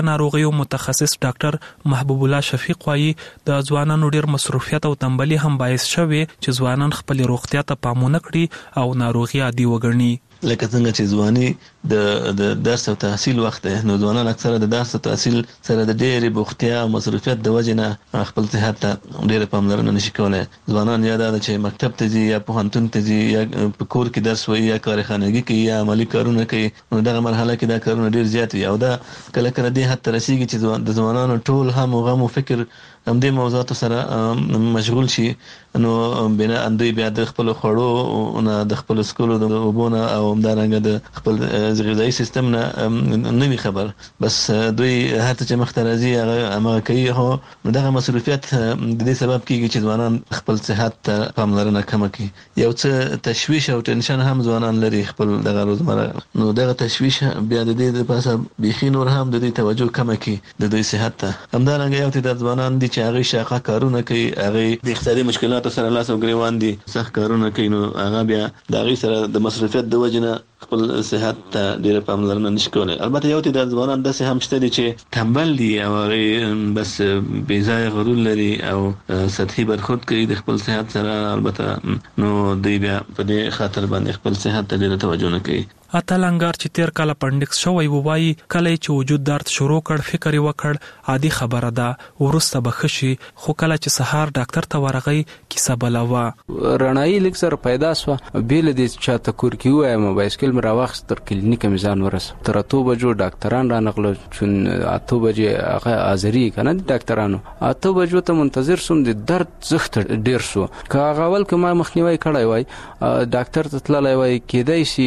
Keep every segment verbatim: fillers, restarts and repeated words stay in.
ناروغیو متخصص ډاکټر محبوب الله شفیق وايي د ځوانانو ډیر مصروفیت او تنبلی هم باعث شوی چې ځوانان خپل روغتیا ته پام نه کړي او ناروغي عادي وګڼي. لکه څنګه چې ځواني د د درس او تحصیل وخت دی، نو ځوانان اکثره د درس او تحصیل سره د ډېرې بوختیا او مصروفیت د وجې نه خپل صحت ته ډېره پاملرنه نشي کولی. ځوانان یا دا ده چې مکتب ته ځي یا پوهنتون ته ځي یا په کور کې درس وایي یا کارخانګي کوي یا عملي کارونه کوي، نو دغه مرحله کې دا کارونه ډېر زیات وي او دا کله کله دې حد ته رسېږي چې د ځوانانو ټول هم او غم او فکر همدې موضوعاتو سره مشغول شي، نو بنا اندوی بیا د خپل خوړو نه د خپل سکولو د اوبو نه او همدارنګه د خپل غذایي سیستم نه نه وي خبر، بس دوی هر څه چې مخته راځي هغه هماغه کوي. خو دغه مصروفیت د دې سبب کېږي چې ځوانان خپل صحت ته پاملرنه کمه کړي. یو څه تشویش او ټینشن هم ځوانان لري خپل دغه روزمره، نو دغه تشویش بیا د دې د پاسه بیخي نور هم د دې توجه کمه کړي د دوی صحت ته. همدارنګه یو تعداد ځوانان دي چې هغه شاقه کارونه کوي، هغه د اقتصادي مشکلاتو سره لاس او ګریوان دي، سخت کارونه کوي، نو هغه بیا د هغې سره د مصروفیت د وجې نه خپل صحت ته ډېره پاملرنه نشي کولی. البته یو تعداد ځوانان داسې هم شته دي چې تنبل دي او هغې بس بې ځایه غرور لري او سطحي برخورد کوي د خپل صحت سره، البته نو دوی بیا په دې خاطر باندې خپل صحت ته ډېره توجه نه کوي. اتل انګار چې تیر کال اپنډکس شوی وایي کله چې وجود درد شروع کړ فکر یې وکړ عادي خبره ده، وروسته به ښه شي، خو کله چې سهار ډاکټر ته ورغی کیسه بله وه. رڼایي لږ سره پیدا سوه، بېله دې چې چاته کور کې ووایم بایسکل مې راواخیست تر کلینیکه مې ځان ورسو. تر اتو بجو ډاکټران رانغله، چون اتو بجې هغه حاضري که نه ډاکټرانو، اتو بجو ته منتظر سوم، د درد زښت ډېر سو. که هغه اول که ما مخنیوی کړی وای ډاکټر ته تللی وای کېدای شي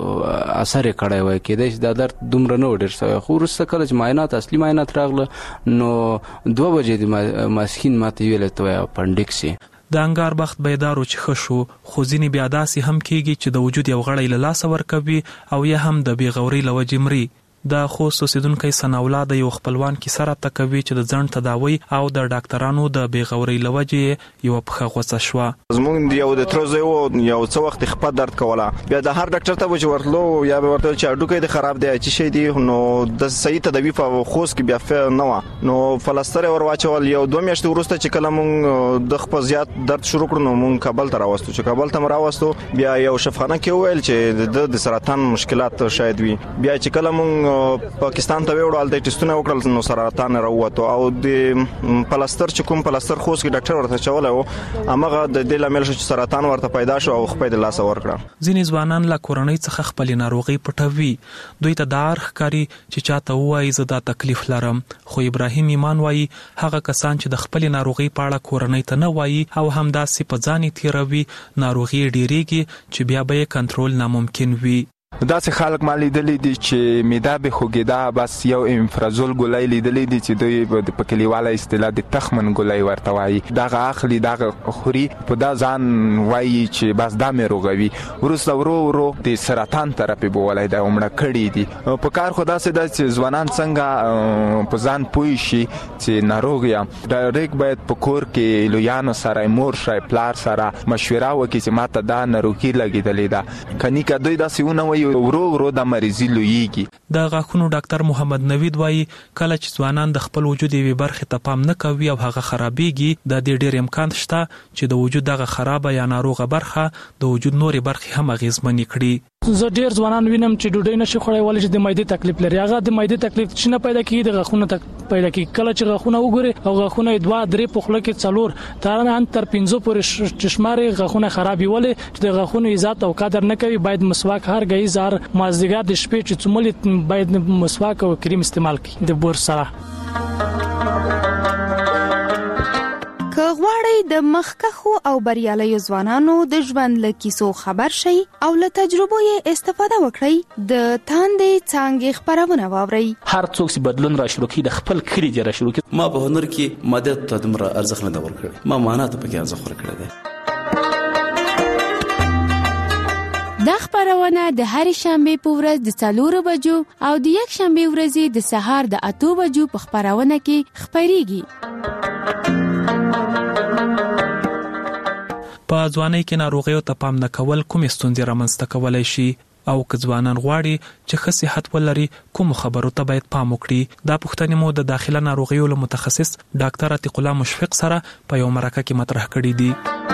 اثر یې کړی وای، کېدای شي دا درد دومره نه و ډېر سوی. خو وروسته کله چې معاینات اصلي معاینات راغله نو دوه بجې د ماسپښین ما ته ویلې ته وایي اپنډکس یې. د انګار بخت بیدارو چې ښه شو، خو ځینې بیا داسې هم کېږي چې د وجود یو غړی له لاسه ورکوي او یا هم د بېغورۍ له وجې مري. د خوست اوسیدونکی ثناءالله د یو خپلوان کیسه راته کوي چې د ځنډ تداوی او د ډاکټرانو د بېغورۍ له وجې یوه پښه غوڅه شوه. زموږ یو د تره زوی و، یو څه وخت خپه درد کوله، بیا د هر ډاکټر ته به چې ورتلو یا به ورته چې هډوکی دې خراب دی څه شی دی، نو د صحیح تداوي په خوست کې بیا نه وه، نو فلسطر یې ور واچول. یو دوه میاشتې وروسته چې کله مونږ د خپل زیات درد شروع کړو نو مونږ کابل ته راوستو. چې کابل ته مو راوستو بیا یو شفاخانه کې وویل چې د سرطان مشکلات شاید وي. بیا چې کله مونږ پاکستان ته وړو هلته ټسټونه وکړل نو سرطان راووتو، او د پلستر چې کوم پلستر خوست کې ډاکټر ورته چولی و همغه د دې لامل شو چې سرطان ورته پیدا شو او خپې د لاسه ورکړه. ځینې ځوانان له کورنۍ څخه خپلې ناروغۍ پټوي، دوی ته دا اړ ښکاري چې چاته ووایي زه دا تکلیف لرم. خو ابراهیم ایمان وایي هغه کسان چې د خپلې ناروغۍ په اړه کورنۍ ته نه وایي او همداسې په ځان یې تېروي، ناروغي یې ډېرېږي چې بیا به یې کنټرول ناممکن وي. داسې خلک ما لیدلی دي چې معده به خوږېده، بس یو امفرازول ګولۍ لیدلی دي چې دوی په کلیواله اصطلاح د تخمن ګولۍ ورته وایي، دغه اخلي دغه خوري، په دا ځان وایي چې بس دا مې روغوي. وروسته ورو ورو د سرطان طرف یې بولی دی او مړه کړي دي. په کار خو داسې ده چې ځوانان څنګه په ځان پوه شي چې ناروغ یم، ډایرکټ باید په کور کې لویانو سره مور شای پلار سره مشوره وکړي چې ماته دا ناروغي لګېدلې ده، کني که دوی داسې ونه وایي ورو ورو د مریضي لویږي. د غاښونو ډاکټر محمد نوید وایي کله چې ځوانان د خپل وجود یوې برخې ته پام نه کوي او هغه خرابېږي، د دې ډېر امکان شته چې د وجود دغه خرابه یا ناروغه برخه د وجود نورې برخې هم اغېزمنې کړي. زه ډېر ځوانان وینم چې ډوډۍ نشي خوړی ولې چې د معدې تکلیف لري. هغه د معدې تکلیف چې نه پیدا کېږي د غاښونو پیدا کېږي. کله چې غاښونه وګوري او غاښونه یې دوه درې په خوله کې څلور تر تر پنځو پورې چې شمارې غاښونه خراب وي، ولې چې د غاښونو عزت او قدر نه کوي. باید مسواک هر ګهیز هر مازدیګر د شپې چې څومره باید مسواک او کریم استعمال کړي د برس سره. که غواړئ د مخکښو او بریالیو ځوانانو د ژوند له کیسو خبر شئ او له تجربو یې استفاده وکړئ، د تاندې څانګې خپرونه واورئ. هر څوک چې بدلون را شروع کړي د خپل کړي دی را شروع کړي. ما په هنر کې ماده ته دومره ارزښت نه دی ورکړی، ما معنا ته پکې ارزښت ورکړی دی. دا خبرونه د هرې شنبې په ورځ د څلورو بجو او د یک شنبې ورځې د سهار د اتو بجو په خبرونه کې خپریږي. په ځوانۍ کې ناروغیو ته پام نه کول کومې ستونزې رامنځته کولی شي؟ او که ځوانان غواړي چې ښه صحت ولري کوم خبرو ته باید پام وکړي. دا پوښتنې مو د داخله ناروغیو له متخصص ډاکټر عتیق الله مشفق سره په یو مرکه کې مطرح کړي دي.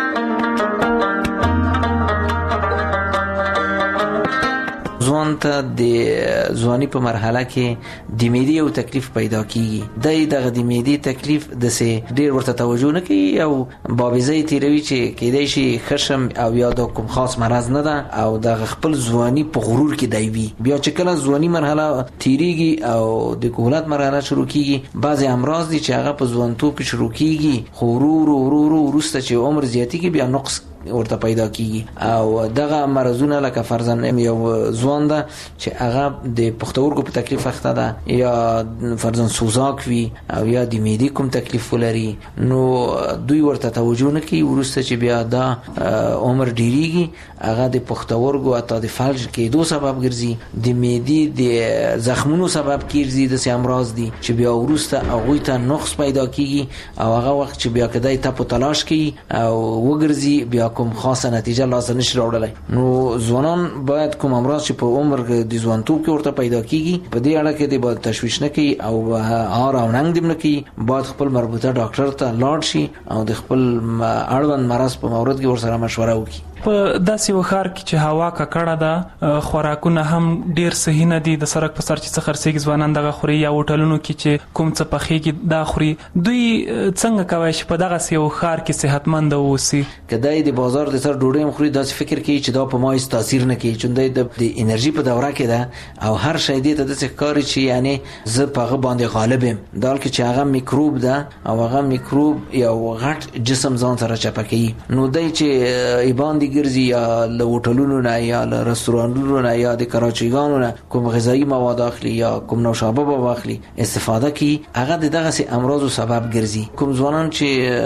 ځوان ته د ځواني په مرحله کې د معدې یو تکلیف پیدا کیږي. د دغه د معدې تکلیف د سه ډیر ورته توجه نه کوي او بابیزي تیروي چې کېدای شي خشم او یا د کوم خاص مرض نه ده او د خپل ځواني په غرور کې دی وي. بیا چې کله ځواني مرحله تیریږي او د کهولت مرحله شروع کیږي بعضی امراض دي چې هغه په ځوانتوب کې شروع کیږي غرور ورور ورسته چې عمر زیاتی کې بیا نقص ورته پیدا کیږي او دغه مرزونه لکه فرضاً یو ځوان ده چې هغه د پښتورګو په تکلیف اخته ده یا فرضاً سوزاک وي او یا د معدې کوم تکلیف ولري نو دوی ورته توجه نه کوي ورسته چې بیا دا عمر ډیریږي هغه د پښتورګو اته د فلج کېدو سبب ګرځي د معدې د زخمونو سبب کیږي د سي امراض دي چې بیا ورسته هغه ته نقص پیدا کیږي او هغه وخت چې بیا کدی ته په تلاش کوي او وګرځي بیا کوم خاصه نتیجه لاسته نشي راوړلای. نو ځوانان باید کوم امراض چې په عمر د ځوانتوب کې ورته پیدا کیږي په دې اړه کې د باید تشویش نه کوي او هار او ننګ دې نه کوي. باید خپل مربوطه ډاکټر ته لاړ شي او د خپل اړوند مرض په مورد کې ورسره مشوره وکړي. په داسې وخار کې چې هوا ککړه ده خوراکونه هم ډیر صحیح نه دي. د سرک په سر چې څه خرڅېږي ځوانان دغه خوري یا هوټلونو کې چې کوم څه پخېږي دا خوري. دوی څنګه کوي چې په دغه سي وخار کې صحتمند اوسي؟ کدی د بازار د سر ډوډۍ هم خوري داسې فکر کوي چې دا په ما هیڅ تاثیر نه کوي چې د انرژي په دوره کې ده او هر شی دې ته د ښکاری چې یعنی زه په هغه باندې غالب یم دا کې چې هغه میکروب ده او هغه میکروب یو غټ جسم ځان سره چپکي. نو دای چې ایبان ګرځي یا له هوټلونو نه یا له رستورانونو نه یا د کراچیګانو نه کوم غذایی مواد اخلي یا کوم نوشابه به واخلي استفاده کوي هغه دغه سي امراض سبب ګرځي. کوم ځوانان چې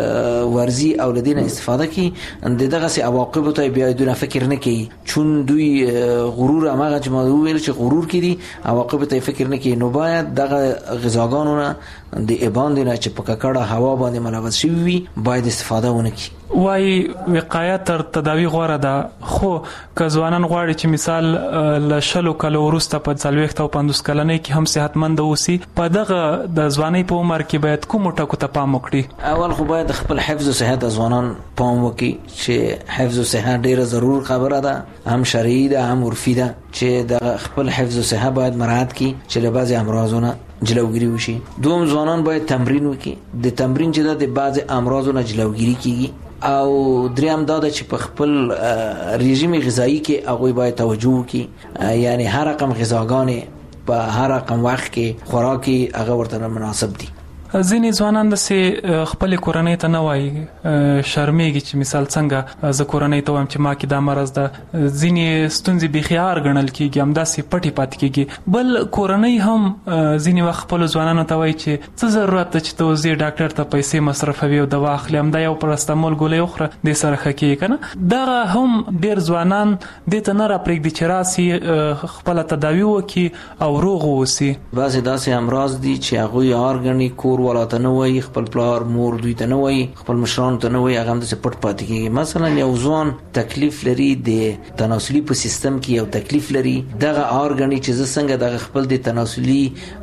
ورزي او لدینه استفاده کوي دغه سي عواقب ته بیا دونه فکر نه کوي چون دوی غرور هغه چې ما ویل چې غرور کړي عواقب ته فکر نه کوي. نو باید دغه غذاګانو نه د ایبان نه چې په ککړه هوا باندې ملوث شي وي باید استفاده ونه کړي. وای وقایه تر تداوی غوړه ده خو که ځوانان غواړي چې مثال ل شلو کلو وروسته په څلوېښت او پنځوس کلنۍ کې هم صحتمند اوسي په دغه د ځوانۍ په عمر کې باید کوم ټکو ته پام وکړي؟ اول خو باید خپل حفظ او صحت ځوانان پام وکړي چې حفظ او صحت ډیره ضرور خبره ده هم شرعي ده هم عرفي ده چې د خپل حفظ او صحت باید مراعات کړي چې له بعضي امراضونو جلوگیری وشي. دوم ځوانان باید تمرین وکړي د تمرین چې د بعضي امراضونو جلوگیری کیږي او دریم دا چې په خپل رژیم غذایی کې هغه باید توجه وکړي یعنی هر رقم غذاګانې په هر رقم وخت کې خوراکي هغه ورته مناسب دي. ځینې ځوانان د سي خپل کورنۍ ته نه وایي شرمېږي چې مثال څنګه ز کورنۍ ته وایم چې ما کې دا مرز ده ځینې ستونزې بخیار ګڼل کیږي هم داسې پټي پاتې کیږي. بل کورنۍ هم ځینې وخت خپل ځوانانو ته وایي چې څه ضرورت ده چې ته وزې ډاکټر ته پیسې مصرفوي او دوا اخلي هم دا یو پرستمول ګولۍ وخوره دې سره ښه کیږي که نه. دغه هم ډېر ځوانان دې ته نه راپرېږدي چې راسي خپله تداوي وکړي او روغ واوسي. بعضې داسې امراض دي چې هغوی یار ګڼي کور والا ته نه وایي خپل پلار مور دوی ته نه وایي خپل مشرانو ته نه وایي هغه هم داسې پټ پاتې کېږي. مثلا یو ځوان تکلیف لري د تناسلي په سیستم کې یو تکلیف لري دغه آر ګڼي چې زه څنګه دغه خپل د تناسلي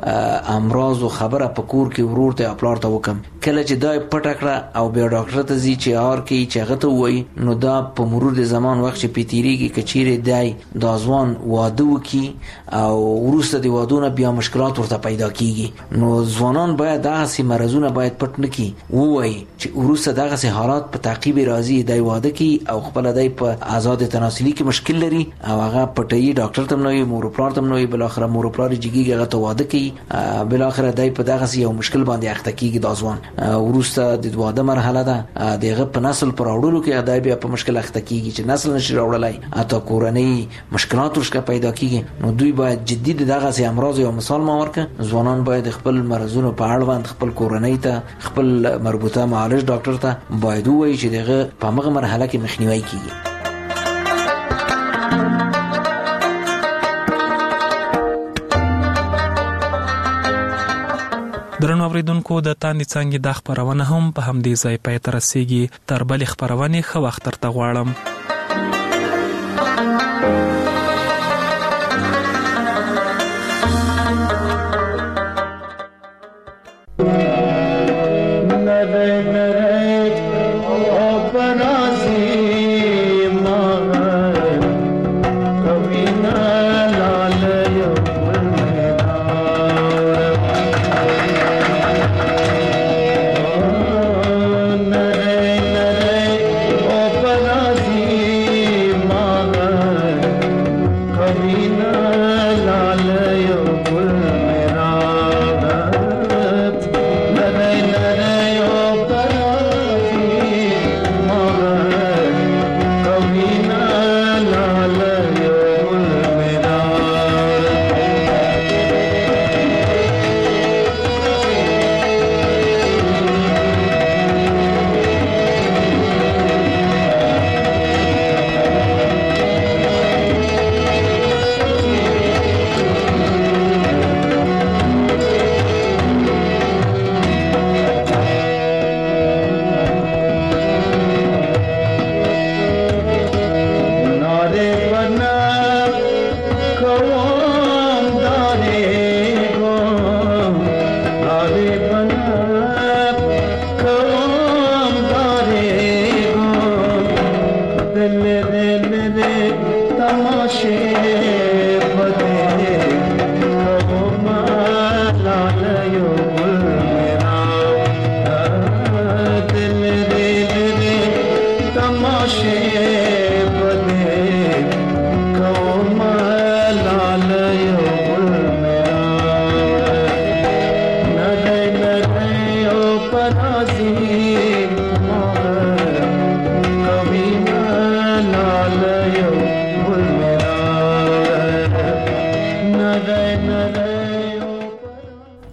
امراضو خبره په کور کې ورور ته پلار ته وکم کله چې دا پټ کړه او بیا ډاکټر ته ځي چې آر کوي چې هغه ته وایي نو دا په مرور د زمان وخت چې پیتیریږي کچېرې دی دا ځوان واده وکړي او وروسته د وادونه بیا مشکلات ورته پیدا کیږي. نو ځوانان باید دغه سي مرزونه باید پټ نه کړي وایي چې وروسته دغه سي حالات په تعقیب راځي دی واده کوي او خپل دی په آزاد تناسلي کې مشکل لري او هغه پټي ډاکټر ته نوې مور پلار ته نوې بل اخر مور پلار جګي هغه ته واده کوي بل اخر دی په دغه سي یو مشکل باندې اخته کیږي دا ځوان وروسته د واده مرحله ده دغه په نسل پر اورلو کې دی بیا په مشکل اخته کیږي چې نسل نشي راوړلای اته کورنۍ مشکلات ورشکه پیدا کیږي. نو دوی باید جدي دغه سي امراض یو مثال ما ورکه ځوانان باید خپل مرزونو په اړوند خپل کورنۍ ته خپل مربوطه معالج ډاکټر ته باید وایي چې دغه په هغه مرحله کې مخنیوي کیږي. درنو اوریدونکو د تاندې څانګې دا خپرونه هم په همدې ځای پای ته رسیږي. تر بلې خپرونې ښه وخت درته غواړم. तमाशे बदे कहो माला यो